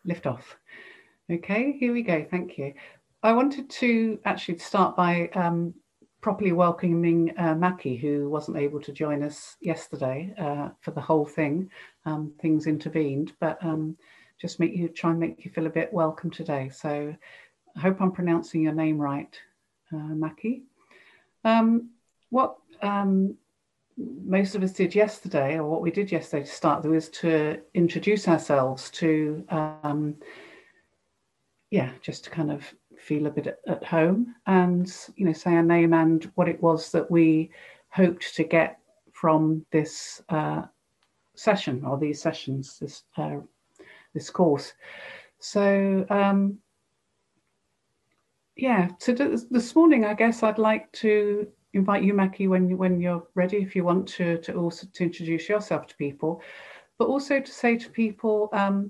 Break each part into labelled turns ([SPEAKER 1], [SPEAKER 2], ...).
[SPEAKER 1] Lift off. Okay, here we go. Thank you. I wanted to actually start by properly welcoming Mackie, who wasn't able to join us yesterday for the whole thing. Things intervened, but just try and make you feel a bit welcome today. So I hope I'm pronouncing your name right, Mackie. What most of us did yesterday, or what we did yesterday to start, was to introduce ourselves to just to kind of feel a bit at home and, say our name and what it was that we hoped to get from this session or these sessions, this course. So, so this morning, I guess I'd like to invite you, Mackie, when you're ready, if you want to also to introduce yourself to people, but also to say to people,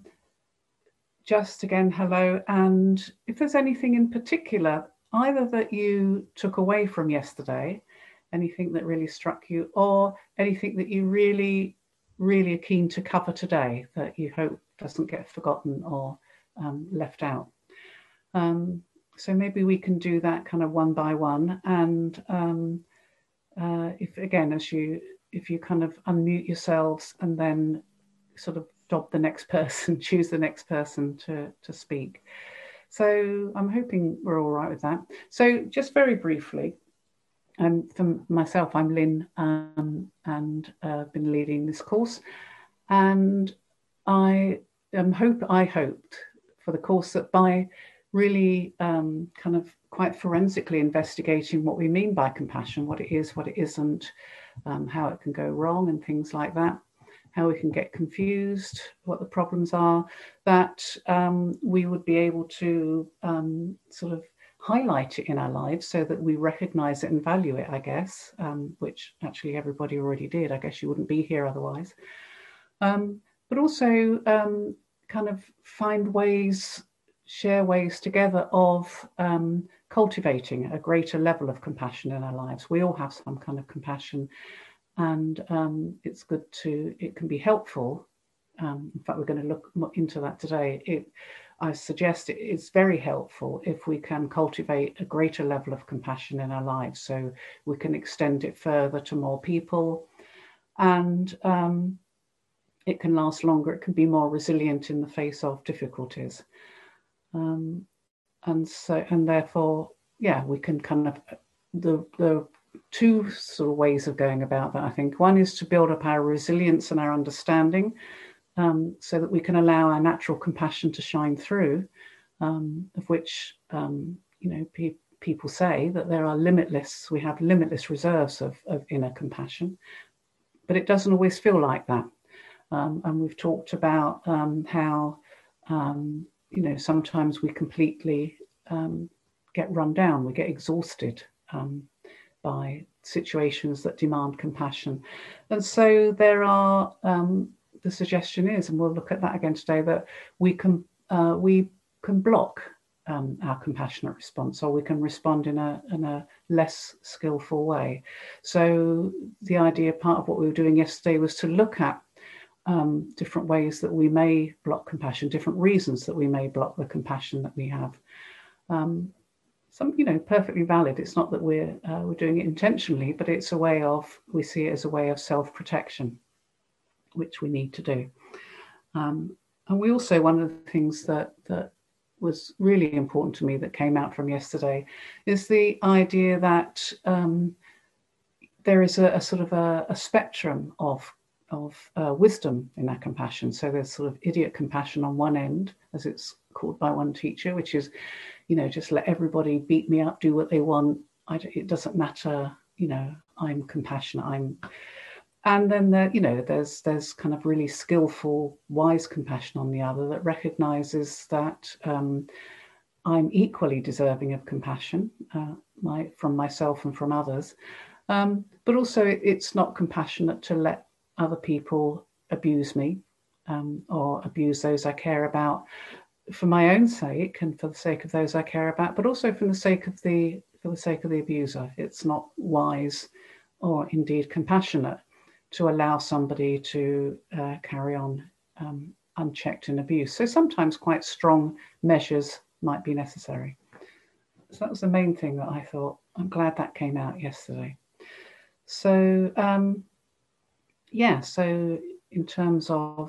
[SPEAKER 1] just again, hello. And if there's anything in particular, either that you took away from yesterday, anything that really struck you, or anything that you really, really are keen to cover today that you hope doesn't get forgotten or left out. So maybe we can do that kind of one by one. And if you kind of unmute yourselves and then sort of the next person, choose the next person to speak. So I'm hoping we're all right with that. So just very briefly, for myself, I'm Lynn, and I've been leading this course. And I hoped for the course that by really kind of quite forensically investigating what we mean by compassion, what it is, what it isn't, how it can go wrong and things like that, how we can get confused, what the problems are, that we would be able to sort of highlight it in our lives so that we recognize it and value it, I guess, which actually everybody already did. I guess you wouldn't be here otherwise. But also kind of find ways, share ways together of cultivating a greater level of compassion in our lives. We all have some kind of compassion. And it can be helpful. In fact, we're going to look into that today. I suggest it's very helpful if we can cultivate a greater level of compassion in our lives, so we can extend it further to more people, and it can last longer. It can be more resilient in the face of difficulties, and therefore, we can kind of the two sort of ways of going about that, I think. One is to build up our resilience and our understanding, so that we can allow our natural compassion to shine through, of which, people say that we have limitless reserves of inner compassion, but it doesn't always feel like that. And we've talked about how, sometimes we completely get run down, we get exhausted by situations that demand compassion. And so there are, the suggestion is, and we'll look at that again today, that we can block our compassionate response, or we can respond in a less skillful way. So the idea, part of what we were doing yesterday, was to look at different ways that we may block compassion, different reasons that we may block the compassion that we have. Some, perfectly valid. It's not that we're doing it intentionally, but it's we see it as a way of self-protection, which we need to do. And we also, one of the things that was really important to me that came out from yesterday is the idea that there is a sort of a spectrum of wisdom in our compassion. So there's sort of idiot compassion on one end, as it's called by one teacher, which is, just let everybody beat me up, do what they want. It doesn't matter, I'm compassionate. And then there's kind of really skillful, wise compassion on the other that recognizes that I'm equally deserving of compassion, from myself and from others. But also it's not compassionate to let other people abuse me, or abuse those I care about, for my own sake and for the sake of those I care about, but also for the sake of the abuser. It's not wise or indeed compassionate to allow somebody to carry on unchecked in abuse. So sometimes quite strong measures might be necessary. So that was the main thing that I thought. I'm glad that came out yesterday. So, so in terms of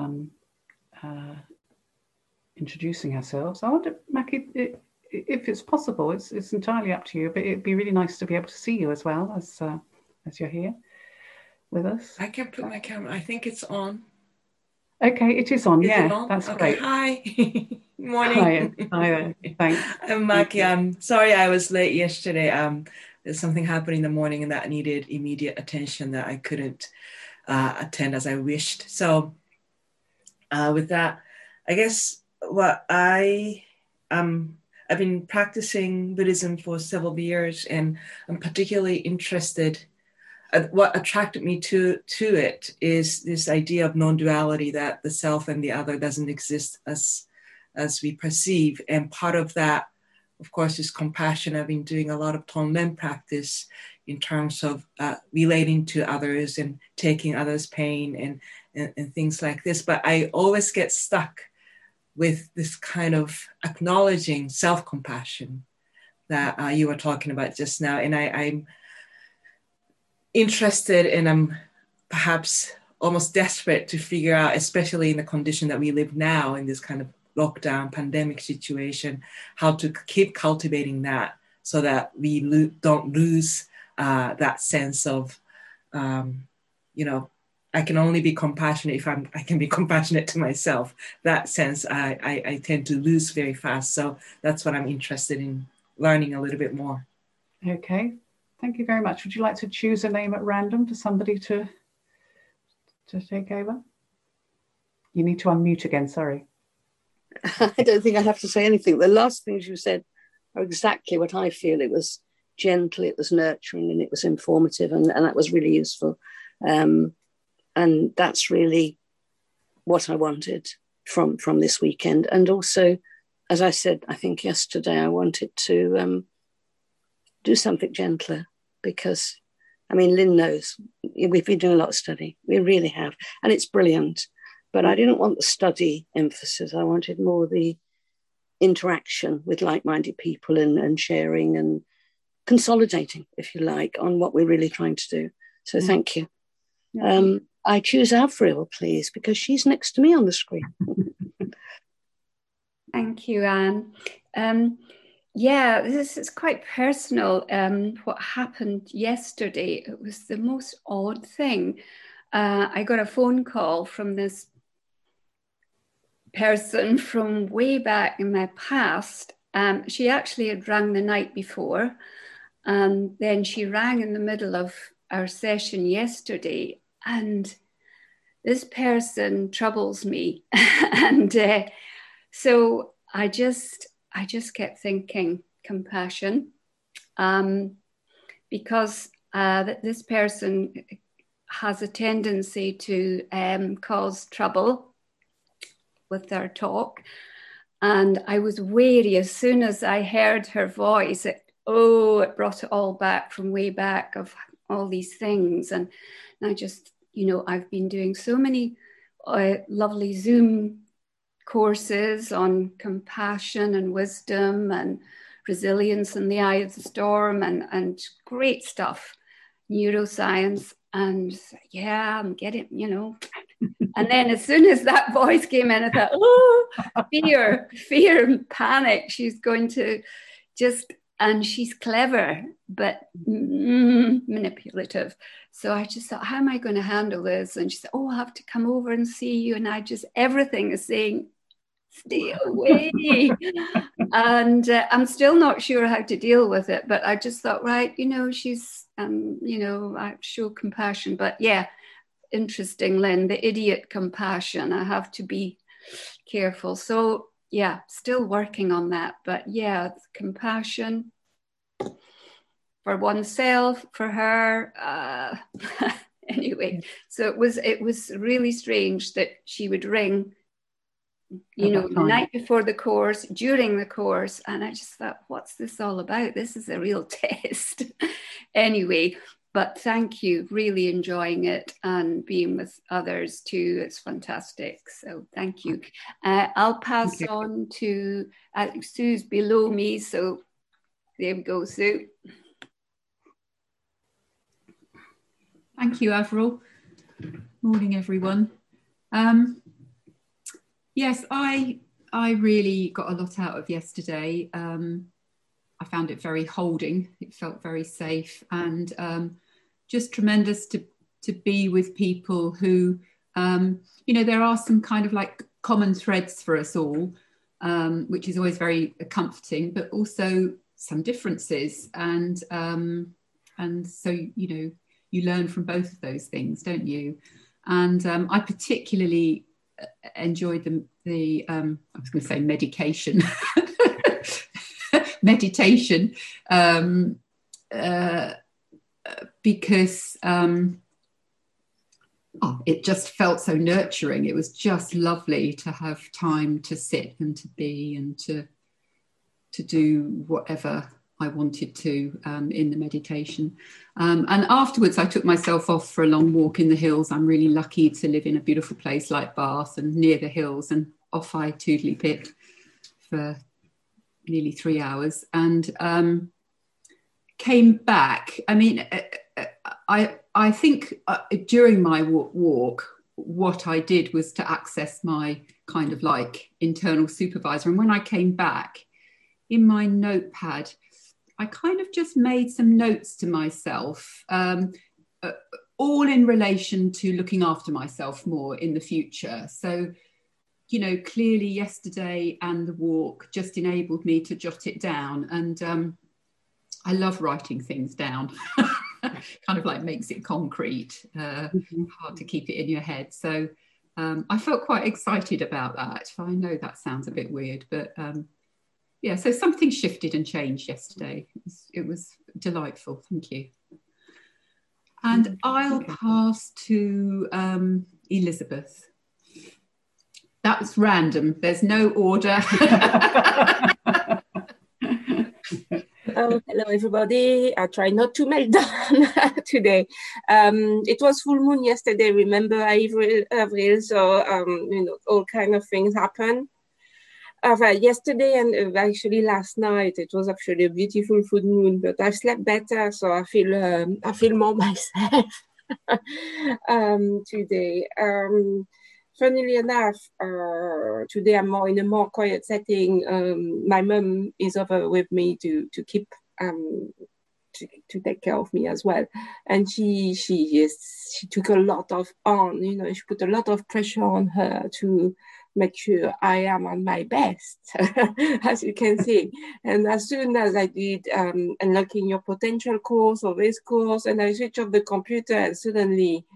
[SPEAKER 1] introducing ourselves, I wonder, Mackie, if it's possible, it's entirely up to you, but it'd be really nice to be able to see you as well as you're here with us.
[SPEAKER 2] I can put my camera. I think it's on.
[SPEAKER 1] Okay, it is on.
[SPEAKER 2] Is
[SPEAKER 1] yeah,
[SPEAKER 2] it on?
[SPEAKER 1] that's
[SPEAKER 2] Okay.
[SPEAKER 1] great.
[SPEAKER 2] Hi. Morning.
[SPEAKER 1] Hi there. Thanks.
[SPEAKER 2] I'm Mackie. I'm sorry I was late yesterday. There's something happened in the morning and that needed immediate attention that I couldn't attend as I wished. So with that, I guess I've been practicing Buddhism for several years, and I'm particularly interested. What attracted me to it is this idea of non-duality, that the self and the other doesn't exist as we perceive. And part of that, of course, is compassion. I've been doing a lot of Tonglen practice in terms of relating to others and taking others' pain and things like this. But I always get stuck with this kind of acknowledging self-compassion that you were talking about just now. And I'm interested, and I'm perhaps almost desperate to figure out, especially in the condition that we live now in this kind of lockdown pandemic situation, how to keep cultivating that so that we don't lose that sense of, I can only be compassionate if I can be compassionate to myself. That sense I tend to lose very fast. So that's what I'm interested in learning a little bit more.
[SPEAKER 1] Okay. Thank you very much. Would you like to choose a name at random for somebody to take over? You need to unmute again, sorry.
[SPEAKER 3] I don't think I have to say anything. The last things you said are exactly what I feel. It was gentle, it was nurturing, and it was informative, and that was really useful. And that's really what I wanted from this weekend. And also, as I said, I think yesterday, I wanted to do something gentler, because, Lynn knows, we've been doing a lot of study. We really have. And it's brilliant. But I didn't want the study emphasis. I wanted more the interaction with like-minded people and sharing and consolidating, if you like, on what we're really trying to do. So thank you. Yeah. I choose Avril, please, because she's next to me on the screen.
[SPEAKER 4] Thank you, Anne. This is quite personal. What happened yesterday, it was the most odd thing. I got a phone call from this person from way back in my past. She actually had rang the night before, and then she rang in the middle of our session yesterday, and this person troubles me. And so I just kept thinking compassion, because this person has a tendency to cause trouble with their talk. And I was wary as soon as I heard her voice, it brought it all back from way back of all these things. And I just, I've been doing so many lovely Zoom courses on compassion and wisdom and resilience in the eye of the storm and great stuff, neuroscience. And I'm getting, And then as soon as that voice came in, I thought, fear and panic. She's going to and she's clever, but manipulative. So I just thought, how am I going to handle this? And she said, I have to come over and see you. And everything is saying, stay away. And I'm still not sure how to deal with it, but I just thought, right, she's, I show compassion, but interesting, Lynn, the idiot compassion. I have to be careful. So still working on that, but compassion for oneself, for her. Anyway, so it was really strange that she would ring, the night before the course, during the course, and I just thought, what's this all about? This is a real test. Anyway, But thank you, really enjoying it and being with others too. It's fantastic. So thank you. I'll pass on to Sue's below me. So there we go, Sue.
[SPEAKER 5] Thank you, Avril. Morning, everyone. Yes, I really got a lot out of yesterday. I found it very holding. It felt very safe and just tremendous to be with people who, there are some kind of like common threads for us all, which is always very comforting, but also some differences. And so, you learn from both of those things, don't you? And I particularly enjoyed the I was going to say meditation. Meditation, because it just felt so nurturing. It was just lovely to have time to sit and to be and to do whatever I wanted to in the meditation. And afterwards, I took myself off for a long walk in the hills. I'm really lucky to live in a beautiful place like Bath and near the hills, and off I toodly pipped for nearly 3 hours and came back. I mean, I think during my walk, what I did was to access my kind of like internal supervisor. And when I came back, in my notepad, I kind of just made some notes to myself, all in relation to looking after myself more in the future. So, clearly yesterday and the walk just enabled me to jot it down. And I love writing things down, kind of like makes it concrete, hard to keep it in your head. So I felt quite excited about that. I know that sounds a bit weird, but so something shifted and changed yesterday. It was delightful. Thank you. And I'll pass to Elizabeth. That was random. There's no order.
[SPEAKER 6] Hello, everybody. I try not to melt down today. It was full moon yesterday. Remember, Avril, so all kind of things happen. Yesterday and actually last night, it was actually a beautiful full moon. But I slept better, so I feel more myself today. Funnily enough, today I'm more in a more quiet setting. My mum is over with me to keep to take care of me as well, and she took a lot of on. She put a lot of pressure on her to make sure I am on my best, as you can see. And as soon as I did unlocking your potential course or this course, and I switched off the computer, and suddenly,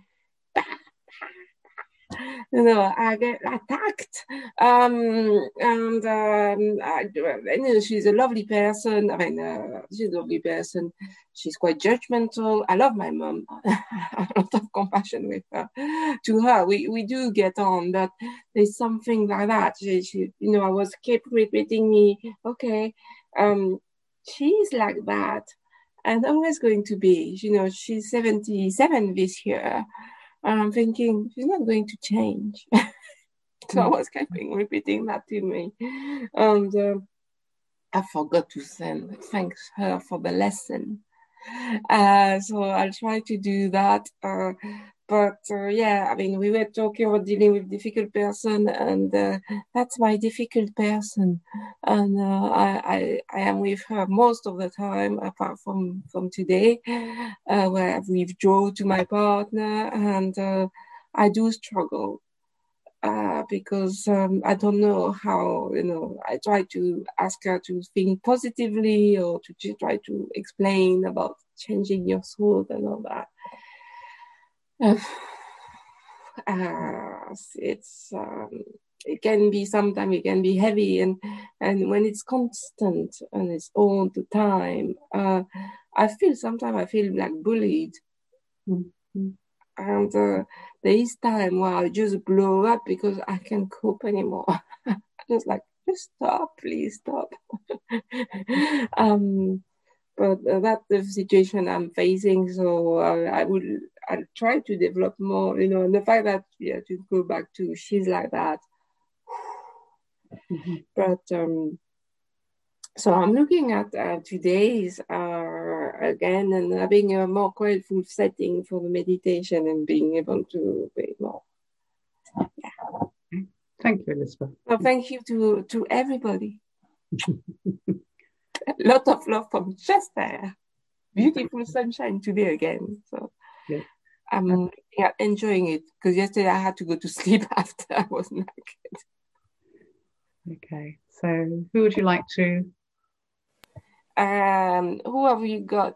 [SPEAKER 6] I get attacked. She's a lovely person. She's a lovely person. She's quite judgmental. I love my mom. a lot of compassion with her. To her, we do get on, but there's something like that. She I was kept repeating me, okay, she's like that, and always going to be. She's 77 this year. And I'm thinking, she's not going to change. So I was keeping repeating that to me. And I forgot to thank her for the lesson. So I'll try to do that. We were talking about dealing with difficult person, and that's my difficult person. And I am with her most of the time, apart from today, where I've withdrawn to my partner, and I do struggle because I don't know how, I try to ask her to think positively or to try to explain about changing your thought and all that. It can be sometimes it can be heavy, and when it's constant and it's all the time, I feel like bullied. Mm-hmm. And there is time where I just blow up because I can't cope anymore. Just like, just stop, please stop. but that's the situation I'm facing. So I'll try to develop more, and the fact that to go back to she's like that.
[SPEAKER 1] Mm-hmm.
[SPEAKER 6] But so I'm looking at today's again and having a more grateful setting for the meditation and being able to be more.
[SPEAKER 1] Yeah. Thank you, Elizabeth.
[SPEAKER 6] Well, thank you to everybody. A lot of love from Chester. Beautiful sunshine today again. So
[SPEAKER 1] yeah.
[SPEAKER 6] I'm enjoying it because yesterday I had to go to sleep after I was naked.
[SPEAKER 1] Okay, so who would you like to?
[SPEAKER 6] Who have we got?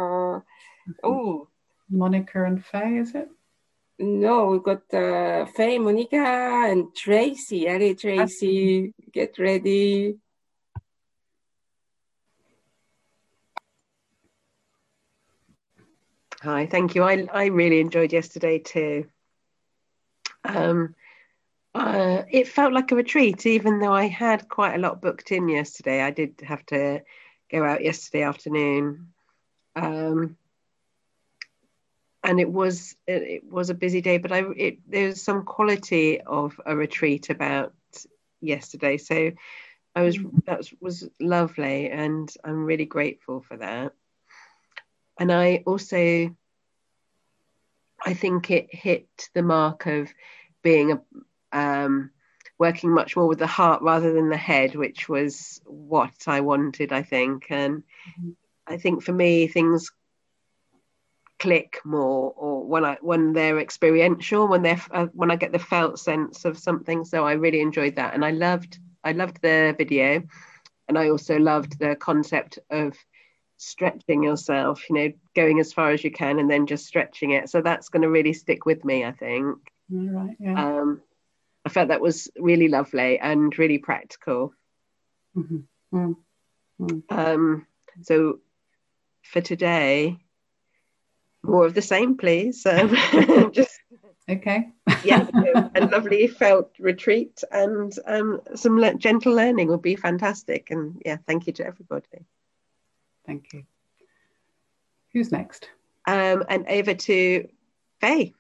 [SPEAKER 1] Monica and Faye, is it?
[SPEAKER 6] No, we've got Faye, Monica, and Tracy. Allez, Tracy, get ready.
[SPEAKER 7] Hi, thank you. I really enjoyed yesterday too. It felt like a retreat, even though I had quite a lot booked in yesterday. I did have to go out yesterday afternoon. And it was a busy day, but there's some quality of a retreat about yesterday. So that was lovely, and I'm really grateful for that. And I think it hit the mark of being working much more with the heart rather than the head, which was what I wanted, I think. And I think for me, things click more, or when they're experiential, when I get the felt sense of something. So I really enjoyed that, and I loved the video, and I also loved the concept of stretching yourself, going as far as you can and then just stretching it. So that's going to really stick with me, I think.
[SPEAKER 1] Right, yeah.
[SPEAKER 7] I felt that was really lovely and really practical.
[SPEAKER 1] Mm-hmm. Mm-hmm.
[SPEAKER 7] So for today, more of the same, please. Just
[SPEAKER 1] okay.
[SPEAKER 7] Yeah, a lovely felt retreat and some gentle learning would be fantastic. And yeah, thank you to everybody.
[SPEAKER 1] Thank you. Who's next?
[SPEAKER 7] And over to Faye.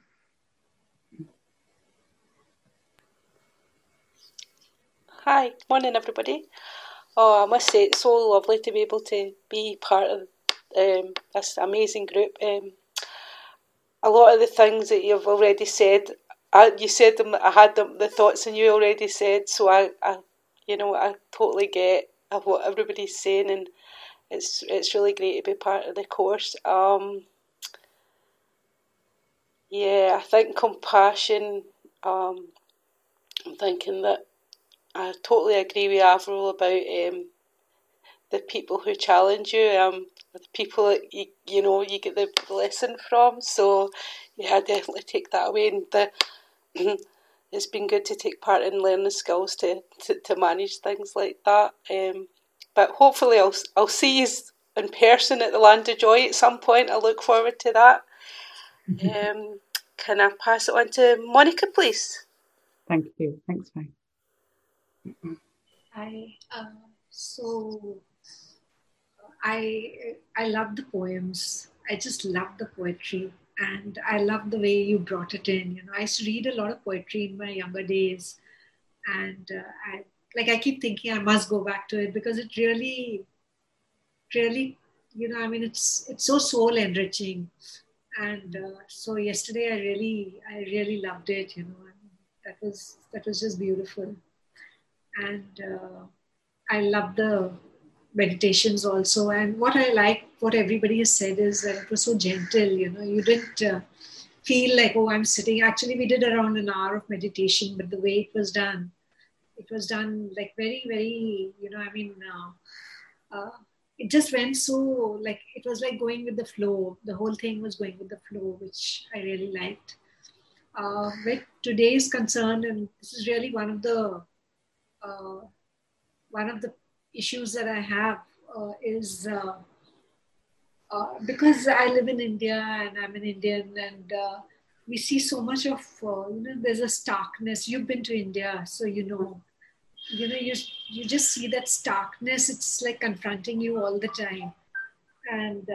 [SPEAKER 8] Hi, morning everybody. Oh, I must say it's so lovely to be able to be part of this amazing group. A lot of the things that you've already said, you said them. I had the thoughts, and you already said. So I totally get what everybody's saying, and it's really great to be part of the course. Yeah, I think compassion. I'm thinking that I totally agree with Avril about the people who challenge you, the people that you get the lesson from. So yeah, I definitely take that away, and it's been good to take part in learning skills to manage things like that. But hopefully I'll see you in person at the Land of Joy at some point. I look forward to that. Can I pass it on to Monica, please?
[SPEAKER 1] Thank you. Thanks, Faye.
[SPEAKER 9] I love the poems. I just love the poetry, and I love the way you brought it in. I used to read a lot of poetry in my younger days, and I keep thinking I must go back to it because it really, it's so soul enriching. And so yesterday I really loved it. That was just beautiful, and I love the meditations also. And what I like, what everybody has said, is that it was so gentle. You didn't feel like, oh, I'm sitting. Actually, we did around an hour of meditation, but the way it was done like very, very. It just went so, like, it was like going with the flow. The whole thing was going with the flow, which I really liked. With today's concern, and this is really one of the issues that I have is because I live in India and I'm an Indian, and we see so much of there's a starkness. You've been to India, so you just see that starkness. It's like confronting you all the time, and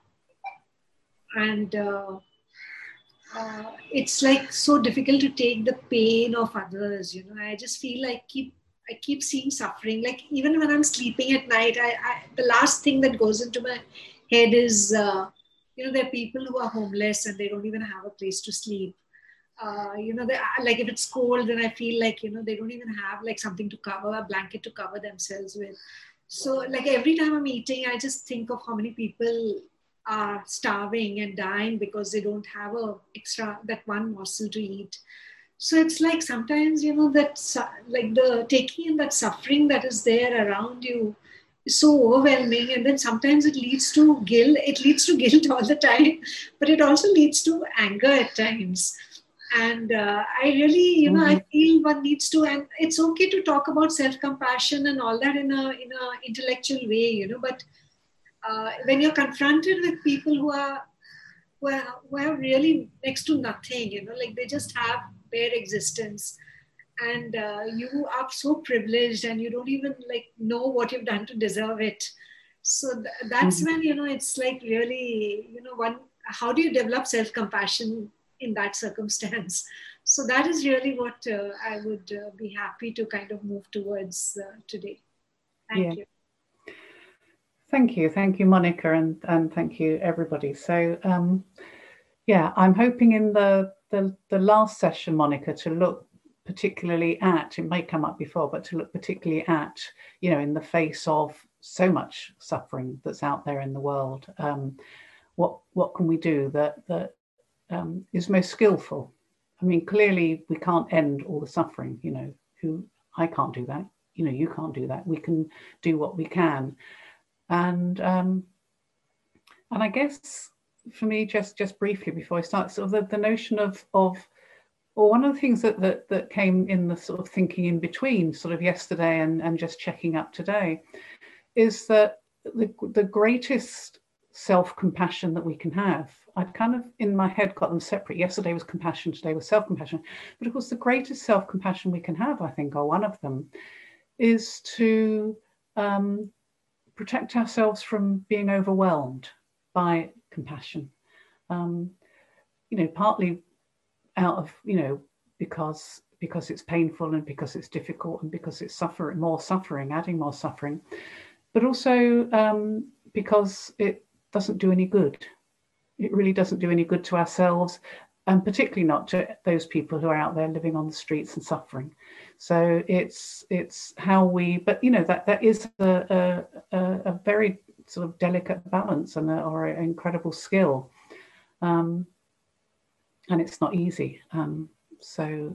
[SPEAKER 9] it's like so difficult to take the pain of others. You know, I just feel like I keep seeing suffering. Like even when I'm sleeping at night, the last thing that goes into my head is, you know, there are people who are homeless and they don't even have a place to sleep. You know, like if it's cold, then I feel like, you know, they don't even have like something to cover, a blanket to cover themselves with. So like every time I'm eating, I just think of how many people are starving and dying because they don't have that one morsel to eat. So it's like sometimes, you know, that like the taking in that suffering that is there around you is so overwhelming. And then sometimes it leads to guilt. It leads to guilt all the time, but it also leads to anger at times. And I really, you know, I feel one needs to, and it's okay to talk about self-compassion and all that in a intellectual way, you know, but when you're confronted with people who are really next to nothing, you know, like they just have bare existence, and you are so privileged and you don't even like know what you've done to deserve it. So that's when, you know, it's like really, you know, how do you develop self-compassion in that circumstance? So that is really what I would be happy to kind of move towards today. Thank you.
[SPEAKER 1] Thank you, Monica, and thank you, everybody. So, yeah, I'm hoping in the last session, Monica, to look particularly at, it may come up before, but to look particularly at, you know, in the face of so much suffering that's out there in the world, what can we do that is most skillful? I mean, clearly we can't end all the suffering, you know, I can't do that, you know, you can't do that. We can do what we can. And I guess for me, just briefly before I start, sort of the notion of or one of the things that came in the sort of thinking in between sort of yesterday and just checking up today is that the greatest self-compassion that we can have, I'd kind of in my head got them separate. Yesterday was compassion, today was self-compassion. But of course, the greatest self-compassion we can have, I think, or one of them, is to protect ourselves from being overwhelmed by compassion. You know, partly out of, you know, because it's painful and because it's difficult and because it's adding more suffering, but also because it doesn't do any good. It really doesn't do any good to ourselves, and particularly not to those people who are out there living on the streets and suffering. So it's how we, but you know, that is a very sort of delicate balance or an incredible skill, and it's not easy. So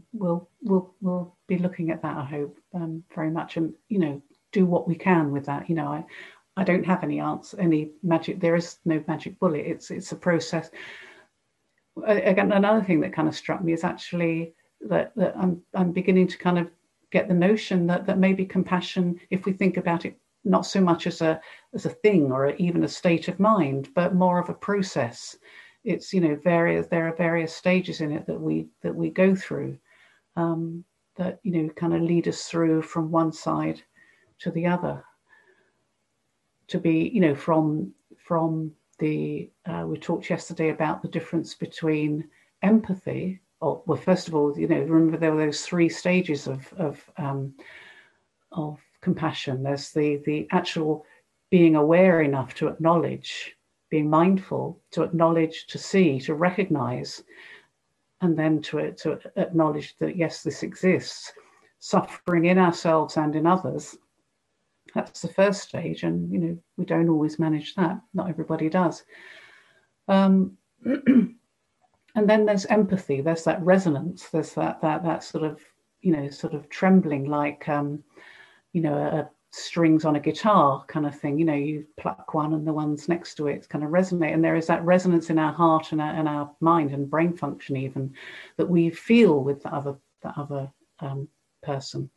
[SPEAKER 1] we'll be looking at that, I hope, very much, and you know, do what we can with that. You know, I don't have any magic. There is no magic bullet. It's a process. Again, another thing that kind of struck me is actually that I'm beginning to kind of get the notion that maybe compassion, if we think about it not so much as a thing or even a state of mind, but more of a process. It's, you know, there are various stages in it that we go through that, you know, kind of lead us through from one side to the other, to be, you know, from the we talked yesterday about the difference between empathy. Well, first of all, you know, remember there were those three stages of compassion. There's the actual being aware enough to acknowledge, being mindful, to acknowledge, to see, to recognize, and then to acknowledge that yes, this exists, suffering in ourselves and in others. That's the first stage, and you know, we don't always manage that. Not everybody does. And then there's empathy. There's that resonance. There's that sort of, you know, sort of trembling, like you know, strings on a guitar kind of thing. You know, you pluck one and the ones next to it kind of resonate, and there is that resonance in our heart and our mind and brain function even that we feel with the other person.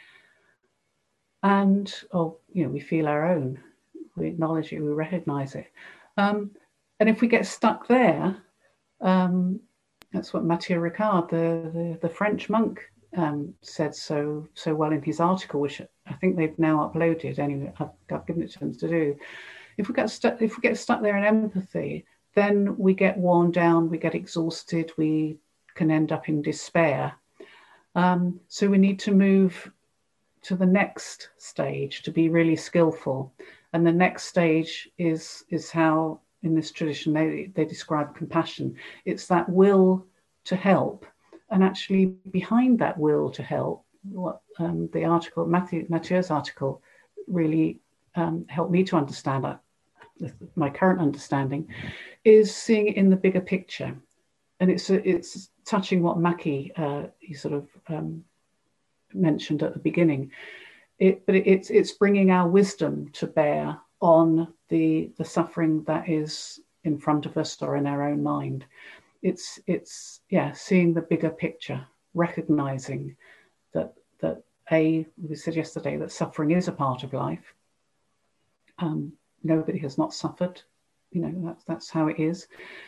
[SPEAKER 1] And you know, we feel our own. We acknowledge it. We recognize it. And if we get stuck there, that's what Mathieu Ricard, the French monk, said so well in his article, which I think they've now uploaded. Anyway, I've given it to them to do. If we get stuck there in empathy, then we get worn down, we get exhausted, we can end up in despair. So we need to move to the next stage to be really skillful. And the next stage is how, in this tradition, they describe compassion. It's that will to help. And actually behind that will to help, what the article, Mathieu's article, really helped me to understand, my current understanding, is seeing it in the bigger picture. And it's touching what Mackie he sort of mentioned at the beginning. But it's bringing our wisdom to bear on the suffering that is in front of us or in our own mind. It's seeing the bigger picture, recognizing that we said yesterday that suffering is a part of life. Nobody has not suffered, that's how it is.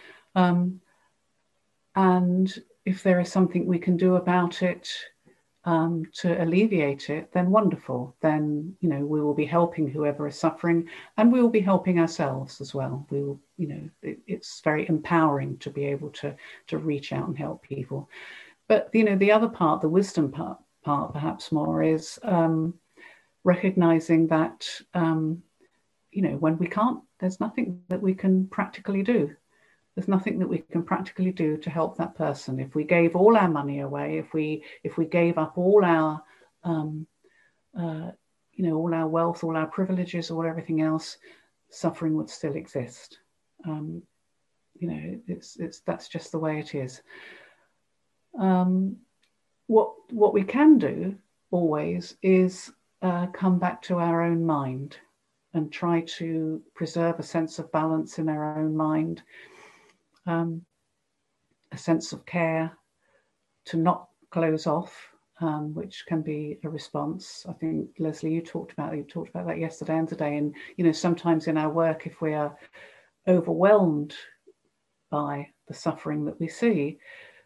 [SPEAKER 1] And if there is something we can do about it to alleviate it, then wonderful. Then, we will be helping whoever is suffering, and we will be helping ourselves as well. We will, it's very empowering to be able to reach out and help people. But, the other part, the wisdom part perhaps more, is recognizing that, when we can't, there's nothing that we can practically do. There's nothing that we can practically do to help that person. If we gave all our money away, if we gave up all our, all our wealth, all our privileges, or everything else, suffering would still exist. That's just the way it is. What we can do always is come back to our own mind and try to preserve a sense of balance in our own mind. A sense of care, to not close off, which can be a response. I think, Leslie, you talked about that yesterday and today. And sometimes in our work, if we are overwhelmed by the suffering that we see,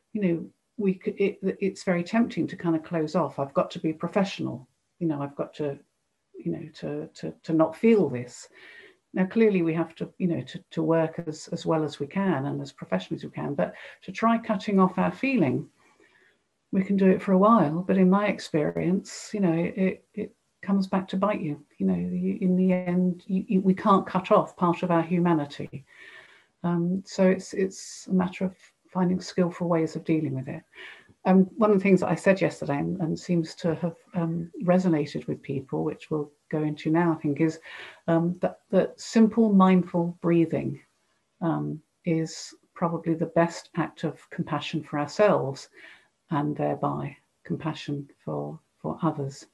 [SPEAKER 1] it's very tempting to kind of close off. I've got to be professional. I've got to, to not feel this. Now, clearly, we have to, to work as well as we can and as professionally as we can. But to try cutting off our feeling, we can do it for a while. But in my experience, it comes back to bite you. In the end, we can't cut off part of our humanity. So it's a matter of finding skillful ways of dealing with it. One of the things that I said yesterday and seems to have resonated with people, which we'll go into now, I think, is that simple mindful breathing is probably the best act of compassion for ourselves, and thereby compassion for others.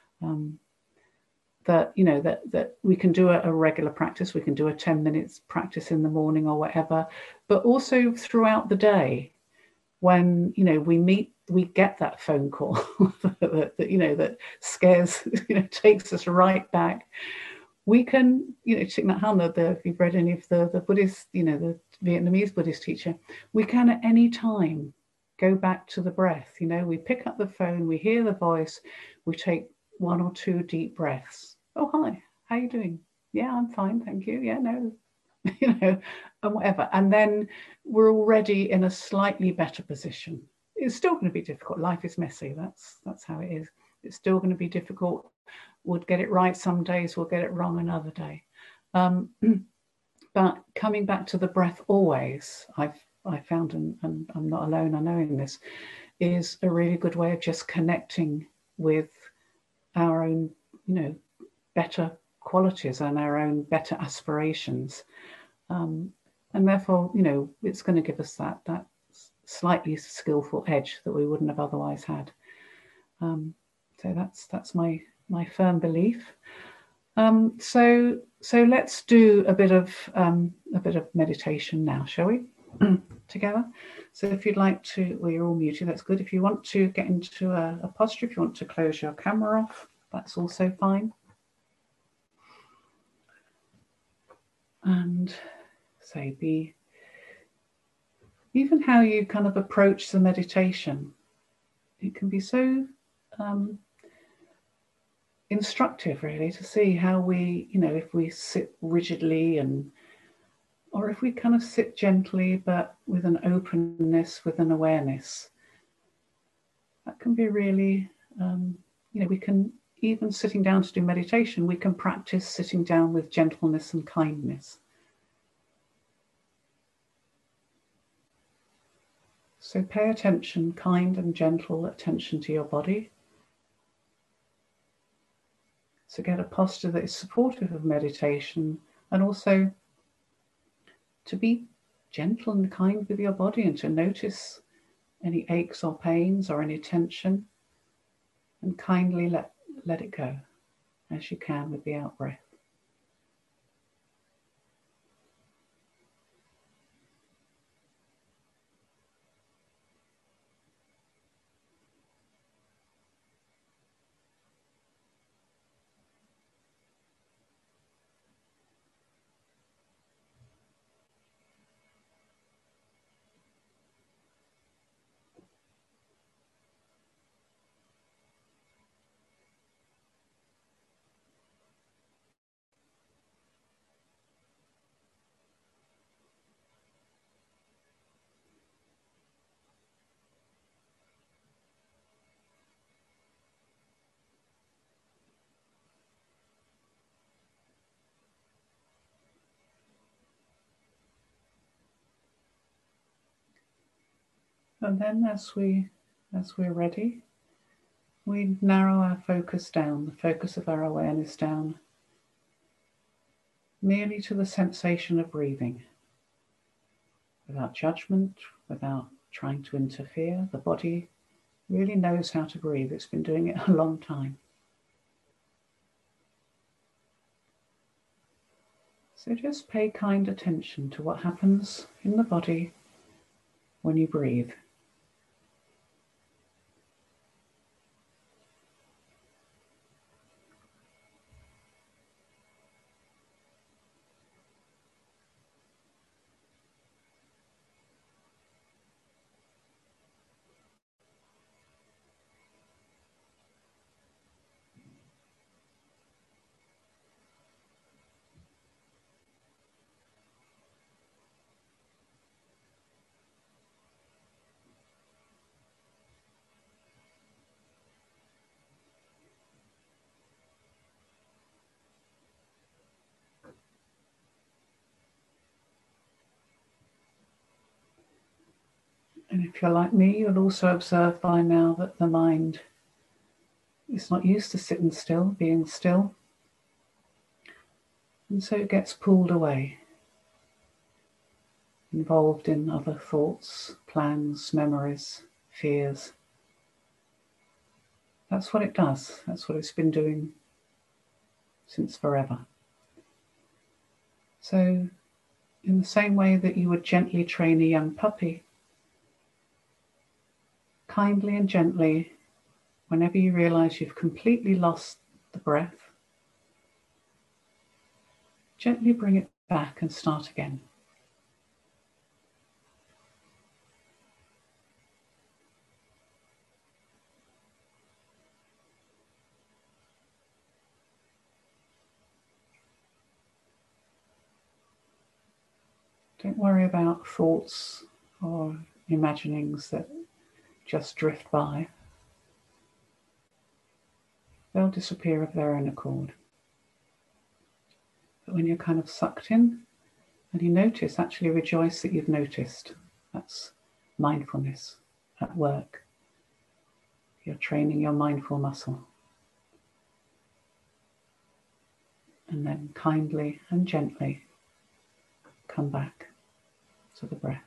[SPEAKER 1] That we can do a regular practice, we can do a 10 minutes practice in the morning or whatever, but also throughout the day, when we get that phone call that scares, takes us right back. We can, Thich Nhat Hanh, if you've read any of the Buddhist, the Vietnamese Buddhist teacher, we can at any time go back to the breath. We pick up the phone, we hear the voice, we take 1 or 2 deep breaths. Oh, hi, how are you doing? Yeah, I'm fine, thank you. Yeah, no, and whatever. And then we're already in a slightly better position. It's still going to be difficult. Life is messy. That's how it is. It's still going to be difficult. We'll get it right some days, we'll get it wrong another day. But coming back to the breath always, I found, and I'm not alone, I know in this, is a really good way of just connecting with our own, better qualities and our own better aspirations. And therefore, it's going to give us that slightly skillful edge that we wouldn't have otherwise had. So that's my firm belief. So let's do a bit of meditation now, shall we? Together. So if you'd like to, well, you're all muted, that's good. If you want to get into a posture, if you want to close your camera off, that's also fine. And so even how you kind of approach the meditation, it can be so instructive, really, to see how we, if we sit rigidly or if we kind of sit gently, but with an openness, with an awareness. That can be really, we can, even sitting down to do meditation, we can practice sitting down with gentleness and kindness. So pay attention, kind and gentle attention to your body. So get a posture that is supportive of meditation, and also to be gentle and kind with your body, and to notice any aches or pains or any tension, and kindly let it go as you can with the out breath. And then as we're ready, we narrow our focus down, the focus of our awareness down, merely to the sensation of breathing, without judgment, without trying to interfere. The body really knows how to breathe. It's been doing it a long time. So just pay kind attention to what happens in the body when you breathe. And if you're like me, you'll also observe by now that the mind is not used to sitting still, being still. And so it gets pulled away, involved in other thoughts, plans, memories, fears. That's what it does. That's what it's been doing since forever. So in the same way that you would gently train a young puppy, kindly and gently, whenever you realize you've completely lost the breath, gently bring it back and start again. Don't worry about thoughts or imaginings that just drift by. They'll disappear of their own accord. But when you're kind of sucked in and you notice, actually rejoice that you've noticed. That's mindfulness at work. You're training your mindful muscle. And then kindly and gently come back to the breath.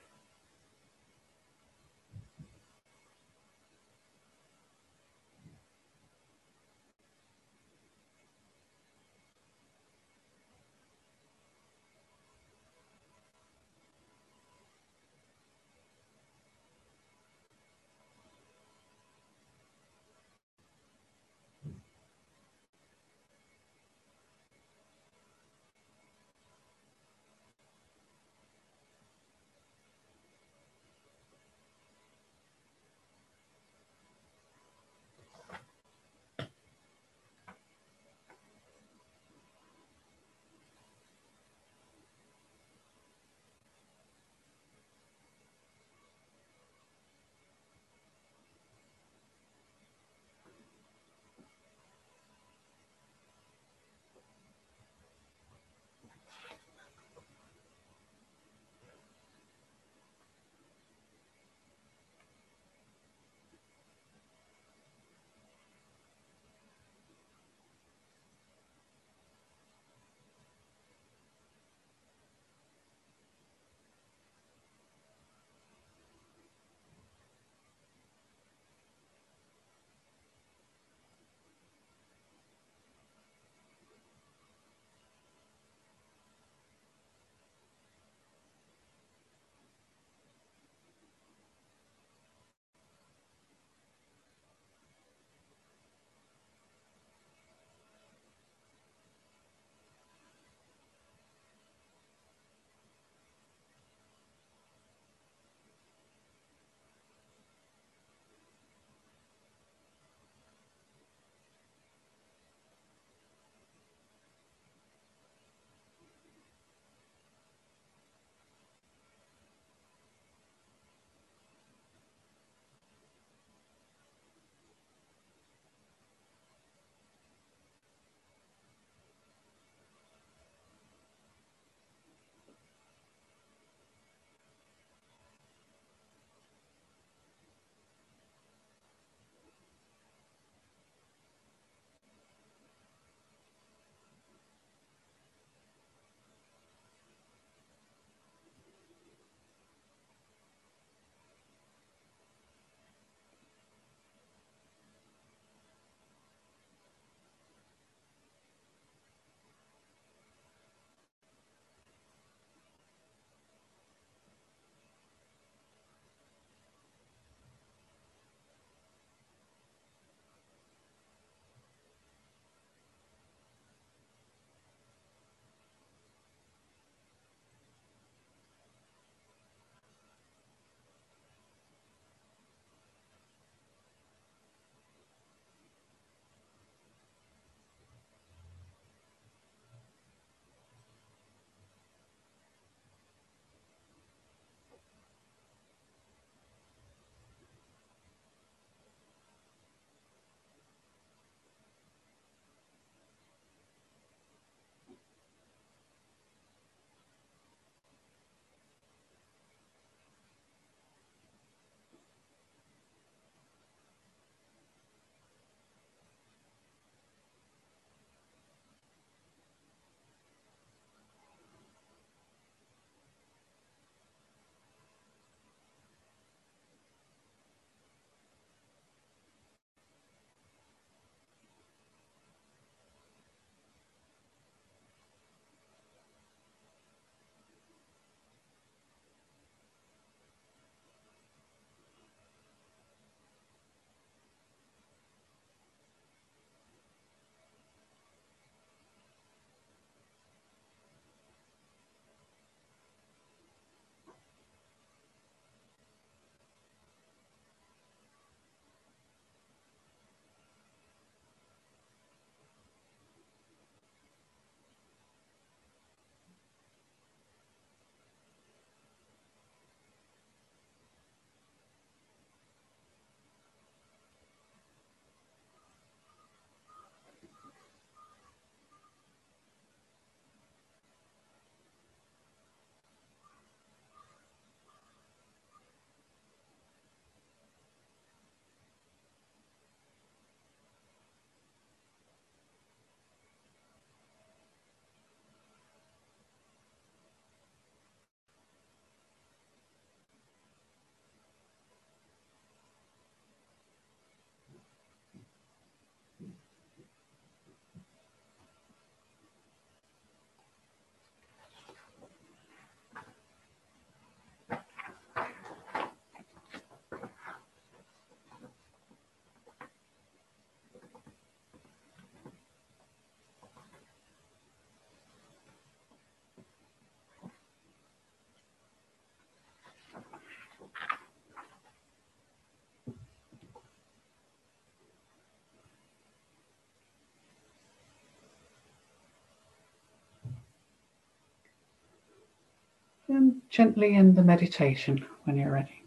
[SPEAKER 1] And gently end the meditation when you're ready.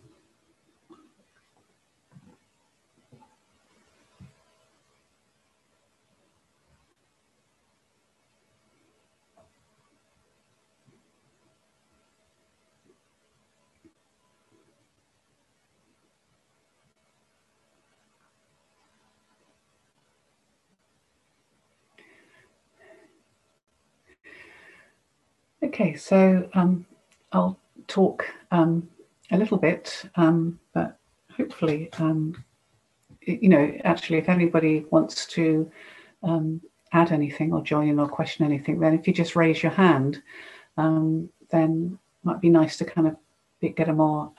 [SPEAKER 1] Okay, so I'll talk a little bit, but hopefully, actually, if anybody wants to add anything or join in or question anything, then if you just raise your hand, then it might be nice to kind of get a more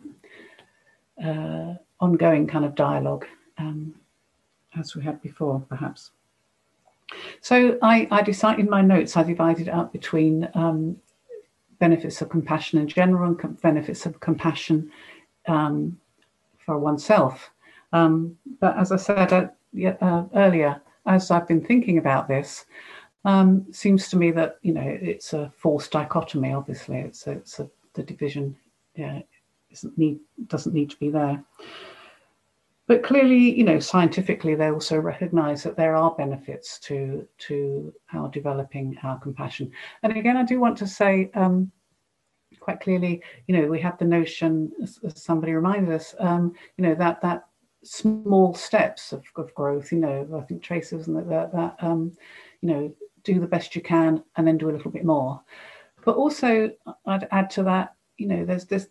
[SPEAKER 1] ongoing kind of dialogue as we had before, perhaps. So I decided in my notes, I divided it up between benefits of compassion in general and benefits of compassion for oneself. But as I said earlier, as I've been thinking about this, seems to me that, it's a false dichotomy, obviously. The division doesn't need to be there. But clearly, scientifically, they also recognise that there are benefits to our developing our compassion. And again, I do want to say quite clearly, we have the notion, as somebody reminded us, that small steps of growth. I think Tracy wasn't that do the best you can and then do a little bit more. But also, I'd add to that, there's this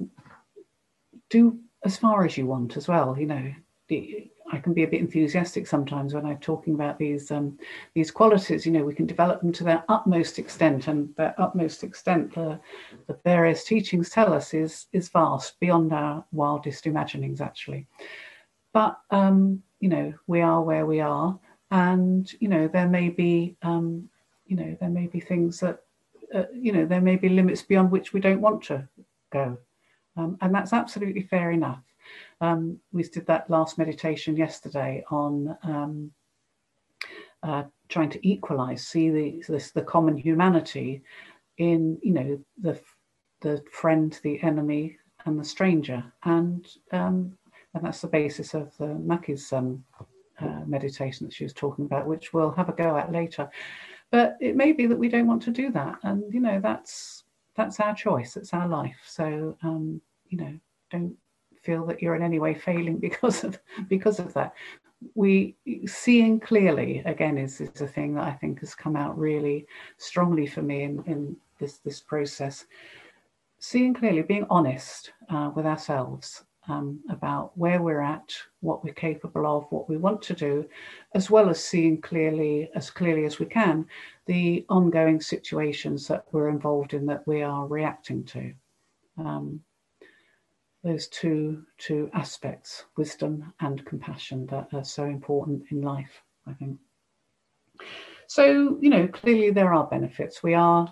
[SPEAKER 1] do as far as you want as well. I can be a bit enthusiastic sometimes when I'm talking about these qualities. We can develop them to their utmost extent, and their utmost extent, the various teachings tell us, is vast, beyond our wildest imaginings, actually. But we are where we are, and there may be things that there may be limits beyond which we don't want to go, and that's absolutely fair enough. We did that last meditation yesterday on trying to equalize, see the common humanity in the friend, the enemy, and the stranger, and that's the basis of the Maki's meditation that she was talking about, which we'll have a go at later. But it may be that we don't want to do that, and that's our choice. It's our life. So don't feel that you're in any way failing because of that. We seeing clearly, again, is a thing that I think has come out really strongly for me in this process. Seeing clearly, being honest with ourselves about where we're at, what we're capable of, what we want to do, as well as seeing clearly as we can the ongoing situations that we're involved in, that we are reacting to. Those two aspects, wisdom and compassion, that are so important in life, I think. So, clearly there are benefits. We are,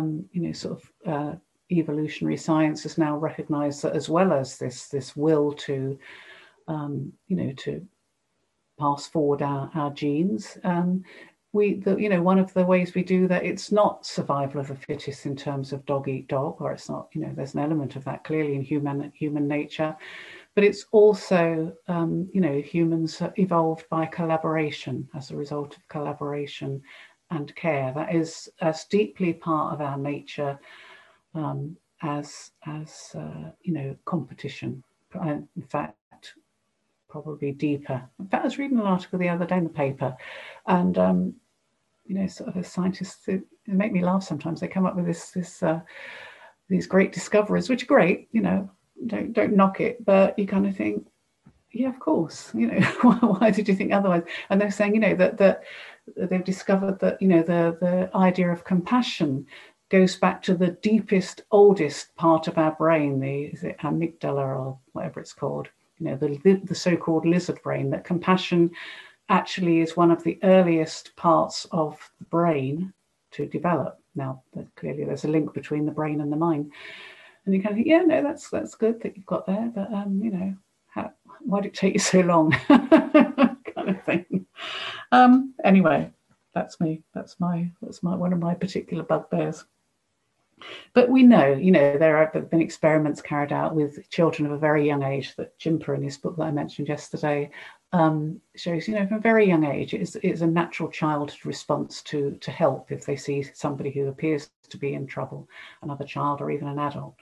[SPEAKER 1] evolutionary science has now recognised that, as well as this will to, to pass forward our genes. One of the ways we do that, it's not survival of the fittest in terms of dog eat dog, or it's not, there's an element of that clearly in human nature, but it's also, humans evolved by collaboration, as a result of collaboration and care. That is as deeply part of our nature as competition. In fact, probably deeper. In fact, I was reading an article the other day in the paper, and sort of scientists, they make me laugh sometimes. They come up with these great discoveries, which are great. Don't knock it, but you kind of think, yeah, of course. Why did you think otherwise? And they're saying, that they've discovered that the idea of compassion goes back to the deepest, oldest part of our brain, is it amygdala or whatever it's called, the so-called lizard brain, that compassion actually is one of the earliest parts of the brain to develop. Now, clearly there's a link between the brain and the mind. And you kind of think, yeah, no, that's good that you've got there, but, why did it take you so long? kind of thing. Anyway, that's me. That's one of my particular bugbears. But we know, there have been experiments carried out with children of a very young age that Jhumpa in his book that I mentioned yesterday shows, from a very young age, it's a natural childhood response to help if they see somebody who appears to be in trouble, another child or even an adult.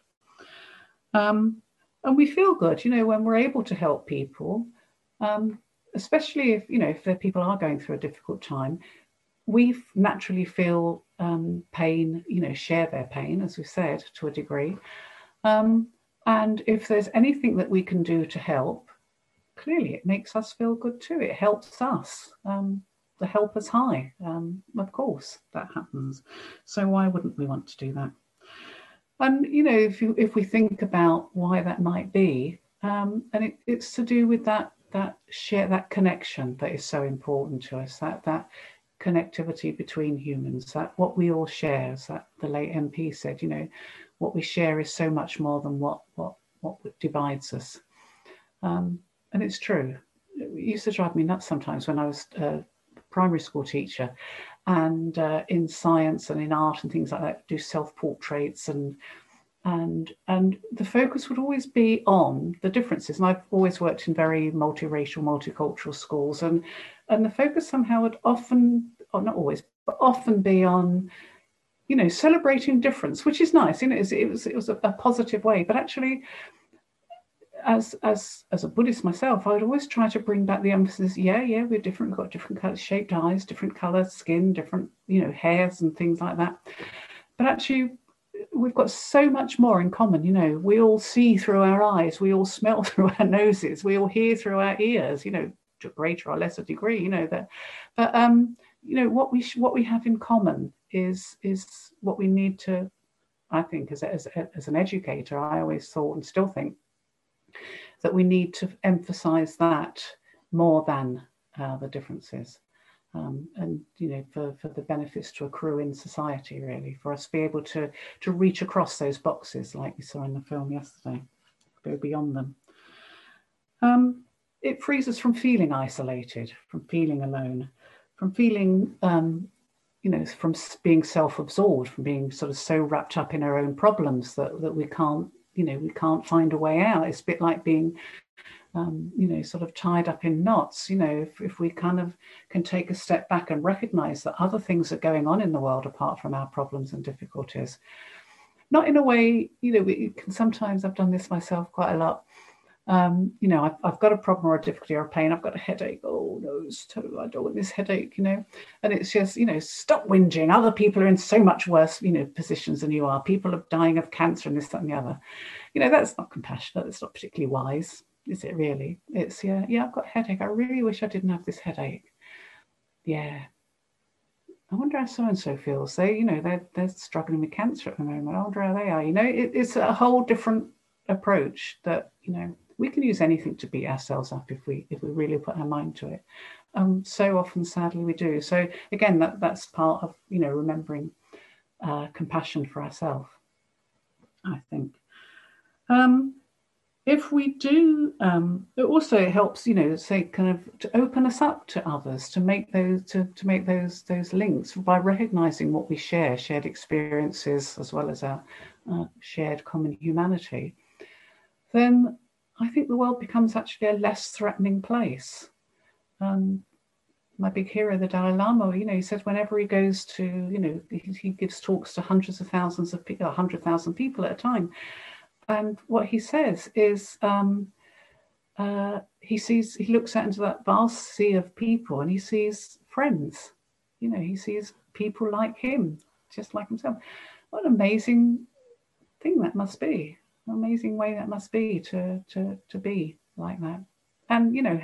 [SPEAKER 1] And we feel good, when we're able to help people, especially if people are going through a difficult time. We naturally feel pain, share their pain, as we said, to a degree. And if there's anything that we can do to help, clearly it makes us feel good too. It helps us. The help is high. Of course, that happens. So why wouldn't we want to do that? And, if we think about why that might be, and it's to do with that connection that is so important to us, that connectivity between humans, that what we all share, as that the late MP said, what we share is so much more than what divides us. And it's true. It used to drive me nuts sometimes when I was a primary school teacher, and in science and in art and things like that, do self-portraits and the focus would always be on the differences. And I've always worked in very multiracial, multicultural schools, and the focus somehow would often, or not always, but often be on, celebrating difference, which is nice. It was a positive way. But actually, as a Buddhist myself, I would always try to bring back the emphasis. Yeah, we're different. We've got different color, shaped eyes, different color skin, different hairs and things like that. But actually, we've got so much more in common. We all see through our eyes, we all smell through our noses, we all hear through our ears, to a greater or lesser degree, that. But what we have in common is what we need to. I think as an educator, I always thought and still think that we need to emphasize that more than the differences. And for the benefits to accrue in society, really, for us to be able to reach across those boxes like we saw in the film yesterday, go beyond them. It frees us from feeling isolated, from feeling alone, from feeling from being self-absorbed, from being sort of so wrapped up in our own problems that we can't find a way out. It's a bit like being sort of tied up in knots. If we kind of can take a step back and recognize that other things are going on in the world apart from our problems and difficulties, not in a way, we can sometimes, I've done this myself quite a lot. I've got a problem or a difficulty or a pain. I've got a headache. Oh no, I don't want this headache, and it's just, stop whinging. Other people are in so much worse, positions than you are. People are dying of cancer and this, that, and the other. That's not compassionate. That's not particularly wise. Is it really? It's I've got a headache. I really wish I didn't have this headache. Yeah. I wonder how so-and-so feels. They're struggling with cancer at the moment. I wonder how they are. It's a whole different approach that, we can use anything to beat ourselves up if we really put our mind to it. So often, sadly, we do. So again, that's part of, remembering compassion for ourselves, I think. If we do, it also helps, say, kind of to open us up to others, to make those links by recognizing what we share, shared experiences, as well as our shared common humanity. Then I think the world becomes actually a less threatening place. My big hero, the Dalai Lama, he says whenever he goes to, he gives talks to hundreds of thousands of people, 100,000 people at a time. And what he says is he looks out into that vast sea of people and he sees friends, he sees people like him, just like himself. What an amazing thing that must be, an amazing way that must be to be like that. And,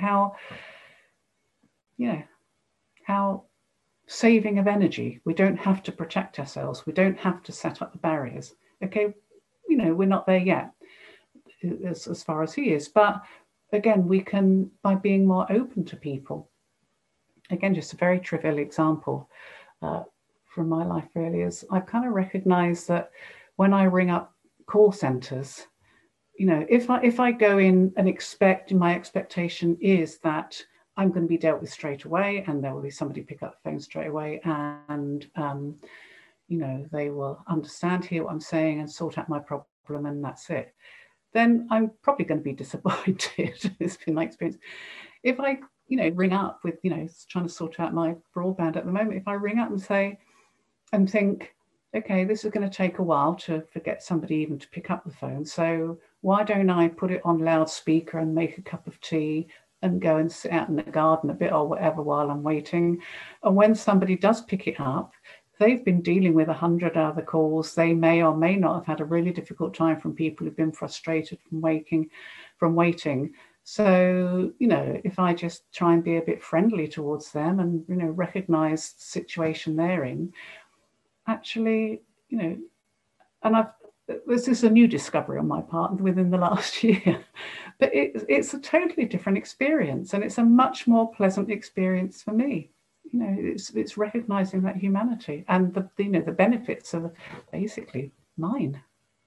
[SPEAKER 1] how saving of energy, we don't have to protect ourselves. We don't have to set up the barriers. Okay. We're not there yet as far as he is. But again, we can, by being more open to people. Again, just a very trivial example from my life really is I've kind of recognized that when I ring up call centers, if I go in and my expectation is that I'm going to be dealt with straight away and there will be somebody pick up the phone straight away and they will understand, hear what I'm saying and sort out my problem, and that's it, then I'm probably going to be disappointed. It's been my experience. If I, ring up with, trying to sort out my broadband at the moment, if I ring up and say, and think, okay, this is going to take a while to get somebody even to pick up the phone. So why don't I put it on loudspeaker and make a cup of tea and go and sit out in the garden a bit or whatever while I'm waiting. And when somebody does pick it up, they've been dealing with 100 other calls. They may or may not have had a really difficult time from people who've been frustrated from waiting. So, if I just try and be a bit friendly towards them and, recognize the situation they're in, actually, and this is a new discovery on my part within the last year, but it's a totally different experience, and it's a much more pleasant experience for me. It's recognizing that humanity and the benefits are basically mine.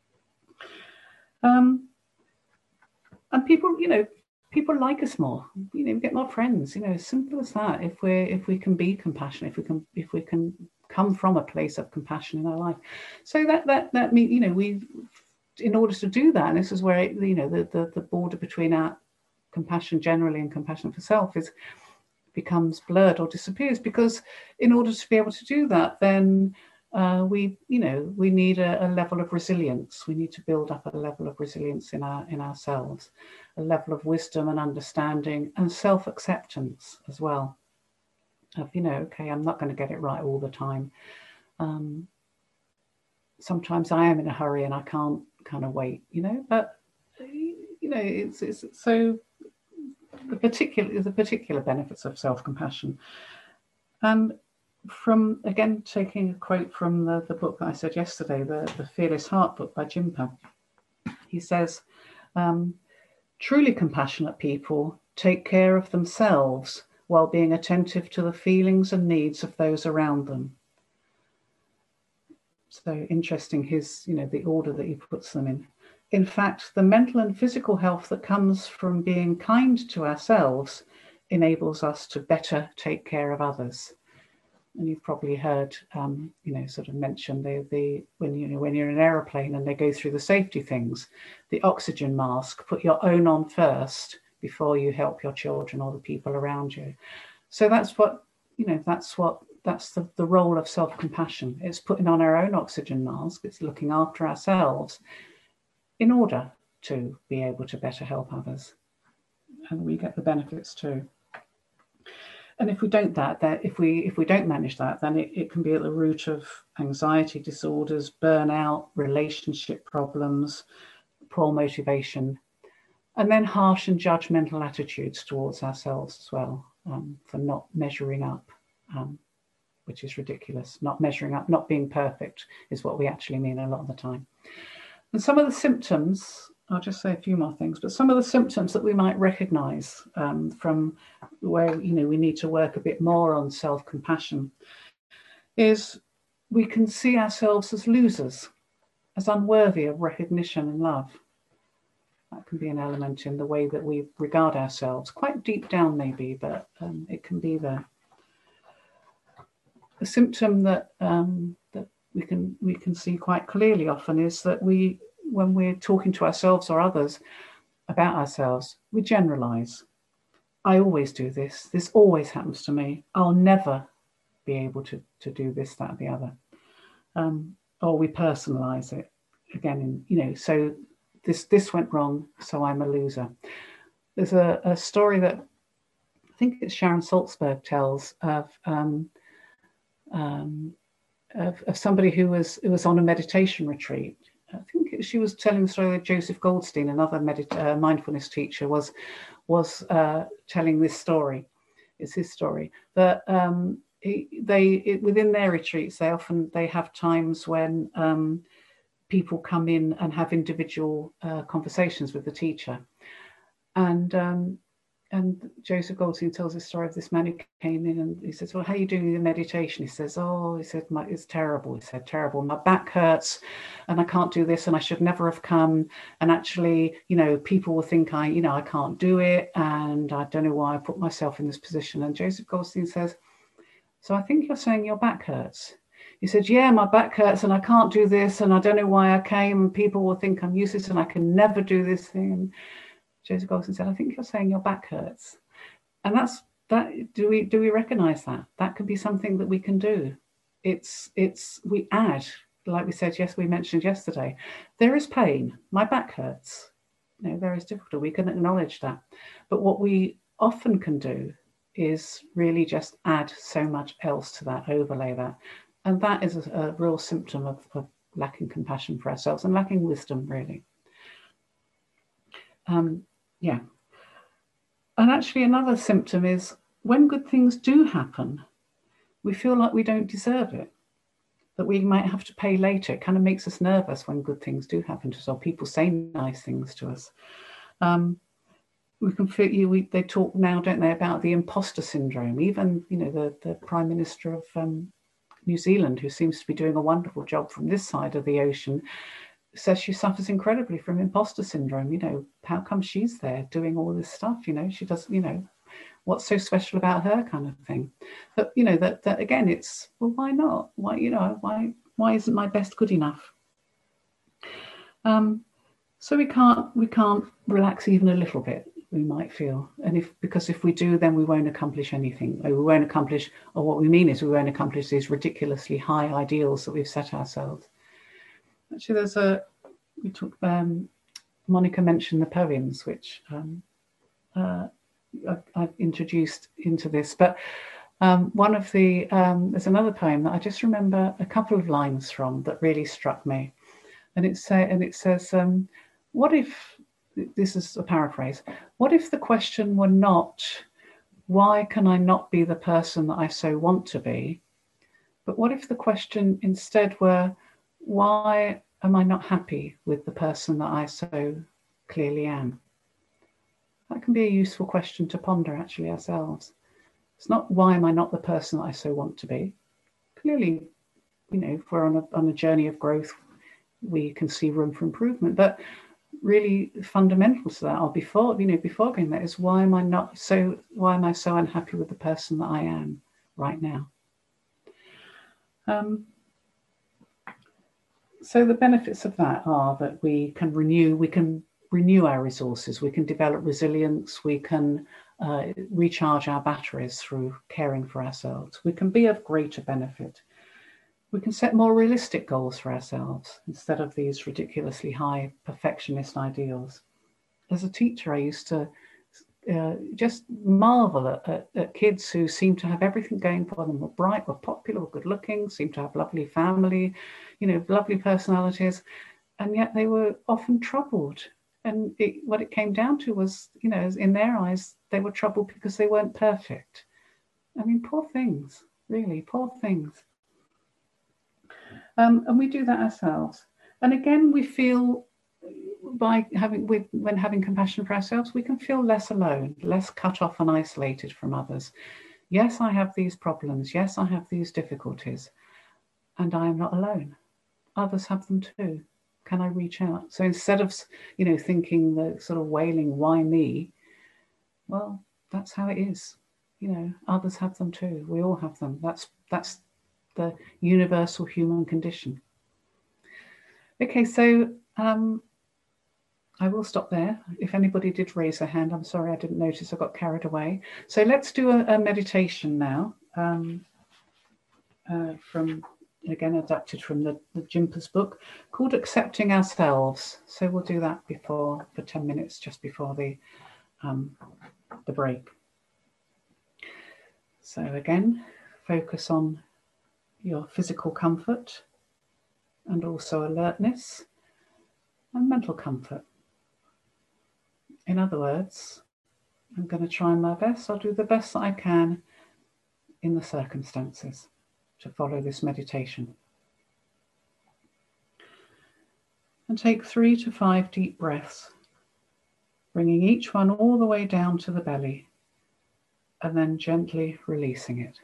[SPEAKER 1] And people, people like us more. We get more friends. Simple as that. If we can be compassionate, if we can come from a place of compassion in our life. So that means we, in order to do that, and this is where the border between our compassion generally and compassion for self becomes blurred or disappears, because in order to be able to do that, then we need a level of resilience. We need to build up a level of resilience in ourselves, a level of wisdom and understanding and self-acceptance as well. Of okay, I'm not going to get it right all the time. Sometimes I am in a hurry and I can't kind of wait, but it's so the particular benefits of self-compassion. And from, again, taking a quote from the book that I said yesterday, the Fearless Heart book by Jinpa, he says, truly compassionate people take care of themselves while being attentive to the feelings and needs of those around them. So interesting, the order that he puts them in. In fact, the mental and physical health that comes from being kind to ourselves enables us to better take care of others. And you've probably heard, sort of mention when you're in an aeroplane and they go through the safety things, the oxygen mask, put your own on first before you help your children or the people around you. So that's what, that's the role of self-compassion. It's putting on our own oxygen mask. It's looking after ourselves in order to be able to better help others. And we get the benefits too. And if we don't if we don't manage that, then it can be at the root of anxiety disorders, burnout, relationship problems, poor motivation, and then harsh and judgmental attitudes towards ourselves as well, for not measuring up, which is ridiculous. Not measuring up, not being perfect is what we actually mean a lot of the time. And some of the symptoms, I'll just say a few more things, but some of the symptoms that we might recognize from where we need to work a bit more on self-compassion is we can see ourselves as losers, as unworthy of recognition and love. That can be an element in the way that we regard ourselves, quite deep down maybe, but it can be there. A symptom that we can see quite clearly often is that when we're talking to ourselves or others about ourselves, we generalize. I always do this. This always happens to me. I'll never be able to do this, that, or the other. Or we personalize it again. So this went wrong, so I'm a loser. There's a story that I think it's Sharon Salzberg tells of somebody who was on a meditation retreat. I think she was telling the story that Joseph Goldstein, another mindfulness teacher, was telling this story. It's his story. But within their retreats, they have times when people come in and have individual conversations with the teacher. And Joseph Goldstein tells the story of this man who came in and he says, well, how are you doing the meditation? He says, it's terrible. He said, terrible. My back hurts and I can't do this and I should never have come. And actually, people will think I can't do it. And I don't know why I put myself in this position. And Joseph Goldstein says, so I think you're saying your back hurts. he said, yeah, my back hurts and I can't do this and I don't know why I came and people will think I'm useless and I can never do this thing. And Joseph Goldstein said, I think you're saying your back hurts. And that's that. Do we recognize that? That can be something that we can do. We add, like we said, yes, we mentioned yesterday, there is pain. My back hurts. There is difficulty. We can acknowledge that. But what we often can do is really just add so much else to that, overlay that. And that is a real symptom of lacking compassion for ourselves and lacking wisdom, really. Yeah. And actually another symptom is when good things do happen, we feel like we don't deserve it, that we might have to pay later. It kind of makes us nervous when good things do happen to us or people say nice things to us. We can feel, they talk now, don't they, about the imposter syndrome. Even, the Prime Minister of New Zealand, who seems to be doing a wonderful job from this side of the ocean, says she suffers incredibly from imposter syndrome. How come she's there doing all this stuff? She does, what's so special about her, kind of thing. But that again, it's, well, why not? Why isn't my best good enough? So we can't relax even a little bit, we might feel. And because if we do, then we won't accomplish anything. Or what we mean is we won't accomplish these ridiculously high ideals that we've set ourselves. Actually, Monica mentioned the poems, which I've introduced into this, but one of there's another poem that I just remember a couple of lines from that really struck me, and it says, what if, this is a paraphrase, what if the question were not, why can I not be the person that I so want to be, but what if the question instead were, why am I not happy with the person that I so clearly am? That can be a useful question to ponder, actually, ourselves. It's not, why am I not the person that I so want to be? Clearly, if we're on a journey of growth, we can see room for improvement. But really fundamental to that, or before going that, is why am I so unhappy with the person that I am right now? So the benefits of that are that we can renew our resources, we can develop resilience, we can recharge our batteries through caring for ourselves. We can be of greater benefit. We can set more realistic goals for ourselves instead of these ridiculously high perfectionist ideals. As a teacher, I used to just marvel at kids who seem to have everything going for them, were bright, were popular, were good looking, seemed to have lovely family, lovely personalities, and yet they were often troubled. And what it came down to was, in their eyes, they were troubled because they weren't perfect. I mean, poor things, really, poor things. And we do that ourselves. And again, we feel when having compassion for ourselves, we can feel less alone, less cut off and isolated from others. Yes, I have these problems. Yes, I have these difficulties, and I am not alone. Others have them too. Can I reach out? So instead of, thinking the sort of wailing, why me? Well, that's how it is. Others have them too. We all have them. That's the universal human condition. Okay, so I will stop there. If anybody did raise their hand, I'm sorry, I didn't notice, I got carried away. So let's do a meditation now, from, again, adapted from the Jinpa's book, called Accepting Ourselves. So we'll do that for 10 minutes, just before the break. So again, focus on your physical comfort and also alertness and mental comfort. In other words, I'm going to try my best. I'll do the best that I can in the circumstances to follow this meditation. And take 3 to 5 deep breaths, bringing each one all the way down to the belly and then gently releasing it.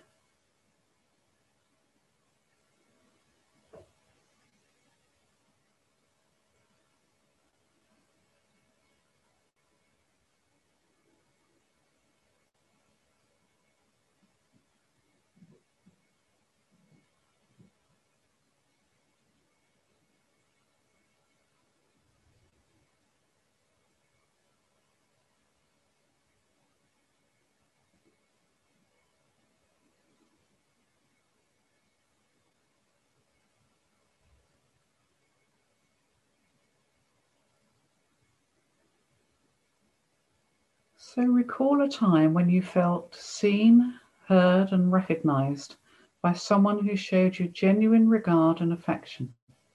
[SPEAKER 1] So recall a time when you felt seen, heard, and recognized by someone who showed you genuine regard and affection.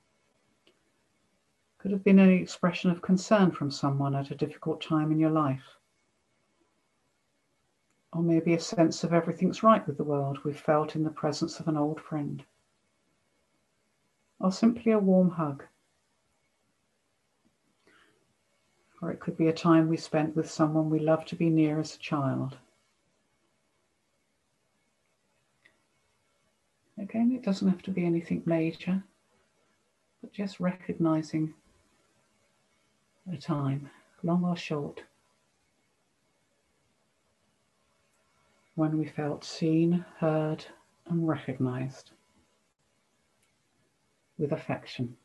[SPEAKER 1] Could have been an expression of concern from someone at a difficult time in your life. Or maybe a sense of everything's right with the world we've felt in the presence of an old friend. Or simply a warm hug. Or it could be a time we spent with someone we loved to be near as a child. Again, it doesn't have to be anything major, but just recognizing a time, long or short, when we felt seen, heard, and recognized with affection.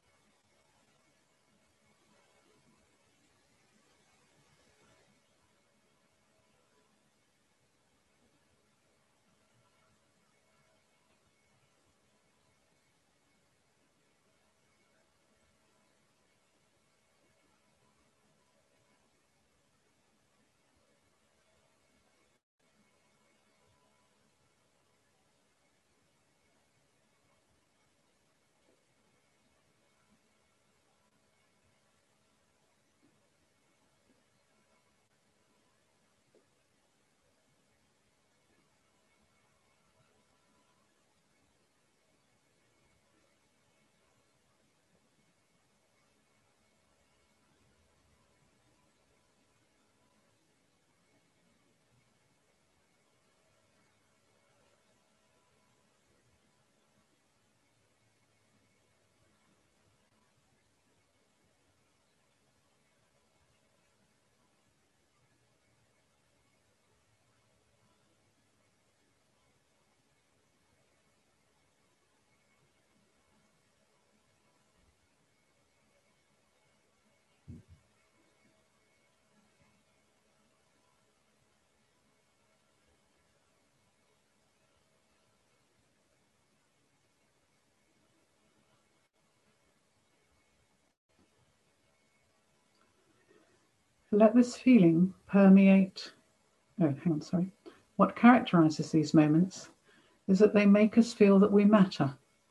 [SPEAKER 1] Let this feeling permeate. What characterizes these moments is that they make us feel that we matter.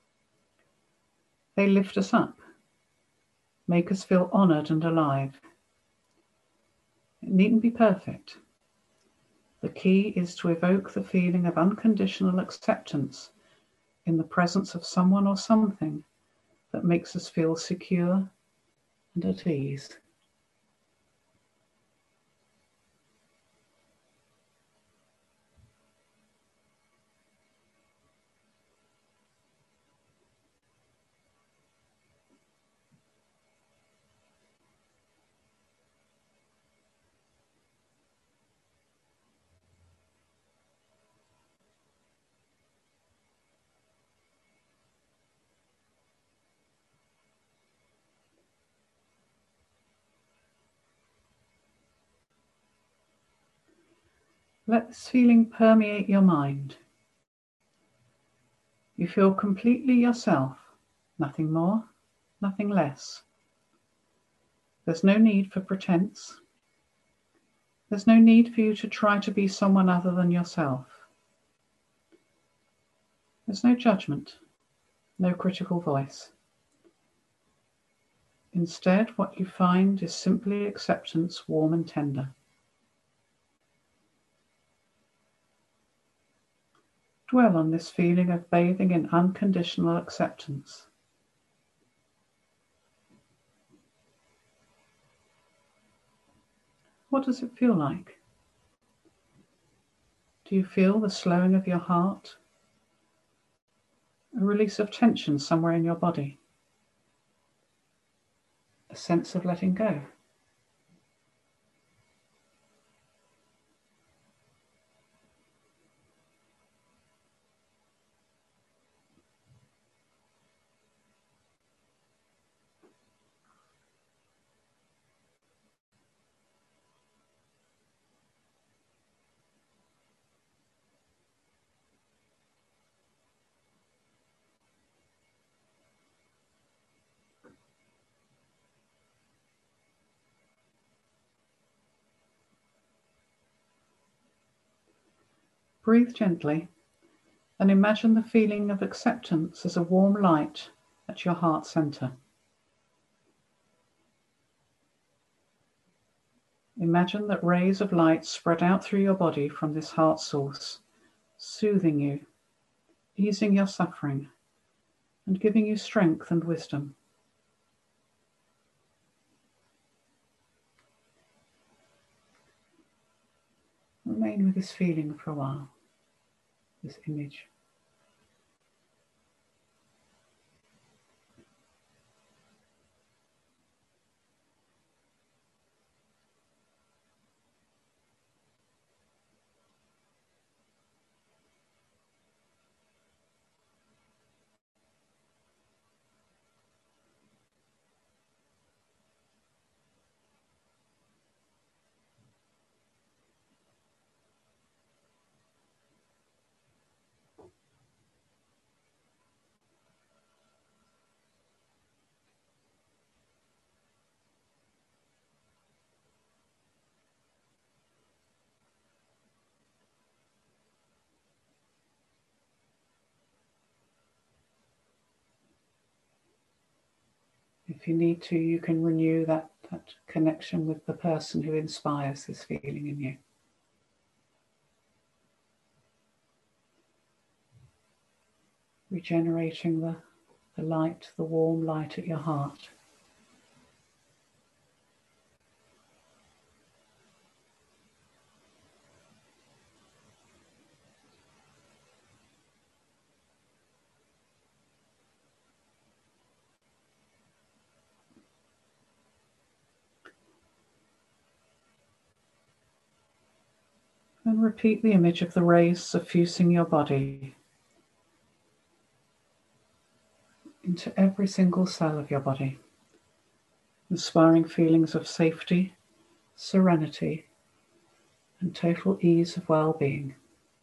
[SPEAKER 1] They lift us up, make us feel honored and alive. It needn't be perfect. The key is to evoke the feeling of unconditional acceptance in the presence of someone or something that makes us feel secure and at ease. Let this feeling permeate your mind. You feel completely yourself, nothing more, nothing less. There's no need for pretense. There's no need for you to try to be someone other than yourself. There's no judgment, no critical voice. Instead, what you find is simply acceptance, warm and tender. Dwell on this feeling of bathing in unconditional acceptance. What does it feel like? Do you feel the slowing of your heart? A release of tension somewhere in your body? A sense of letting go? Breathe gently and imagine the feeling of acceptance as a warm light at your heart center. Imagine that rays of light spread out through your body from this heart source, soothing you, easing your suffering, and giving you strength and wisdom. Remain with this feeling for a while, this image. If you need to, you can renew that connection with the person who inspires this feeling in you. Regenerating the light, the warm light at your heart. And repeat the image of the rays suffusing your body into every single cell of your body, inspiring feelings of safety, serenity, and total ease of well-being.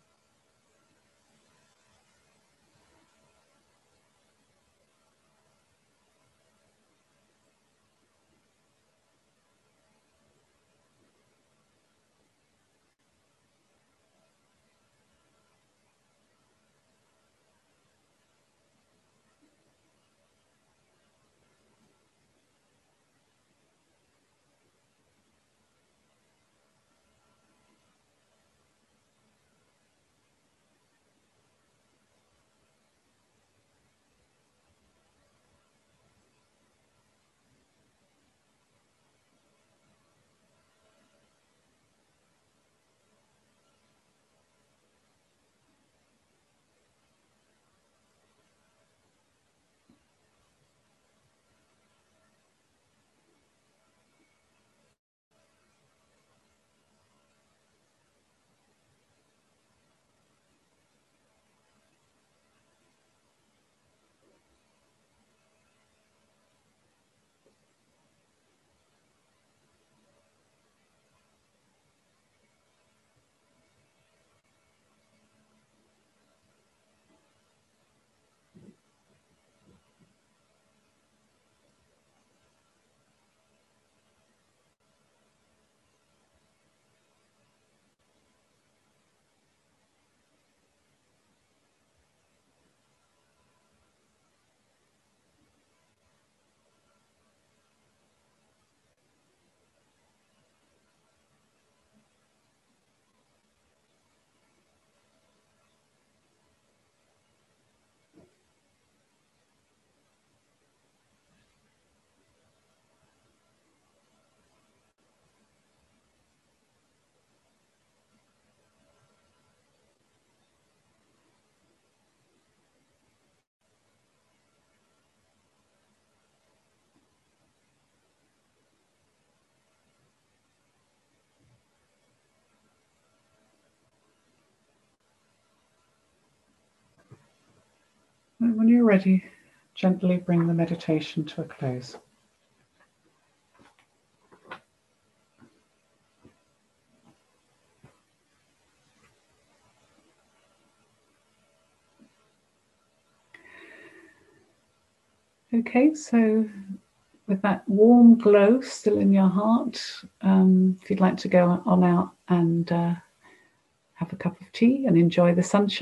[SPEAKER 1] And when you're ready, gently bring the meditation to a close. Okay, so with that warm glow still in your heart, if you'd like to go on out and have a cup of tea and enjoy the sunshine.